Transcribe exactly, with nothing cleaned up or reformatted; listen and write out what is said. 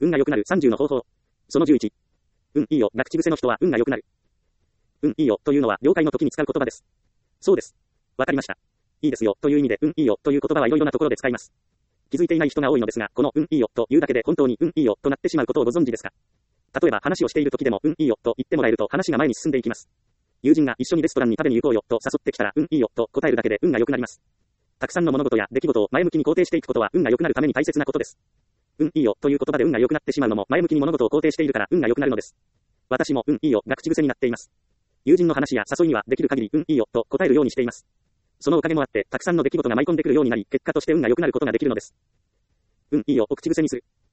運が良くなるさんじゅうの方法。そのじゅういち。うん、いいよ。が口癖の人は運が良くなる。うん、いいよ。というのは、了解の時に使う言葉です。そうです。わかりました。いいですよ。という意味で、うん、いいよ。という言葉はいろいろなところで使います。気づいていない人が多いのですが、この、うん、いいよ。というだけで本当に、うん、いいよ。となってしまうことをご存知ですか？例えば話をしている時でも、うん、いいよ。と言ってもらえると話が前に進んでいきます。友人が一緒にレストランに食べに行こうよ。と誘ってきたら、うん、いいよ。と答えるだけで運が良くなります。たくさんの物事や出来事を前向きに肯定していくことは運が良くなるために大切なことです。うん、いいよ。という言葉で運が良くなってしまうのも前向きに物事を肯定しているから運が良くなるのです。私も、うん、いいよ。が口癖になっています。友人の話や誘いにはできる限り、うん、いいよ。と答えるようにしています。そのおかげもあって、たくさんの出来事が舞い込んでくるようになり、結果として運が良くなることができるのです。うん、いいよ。を口癖にする。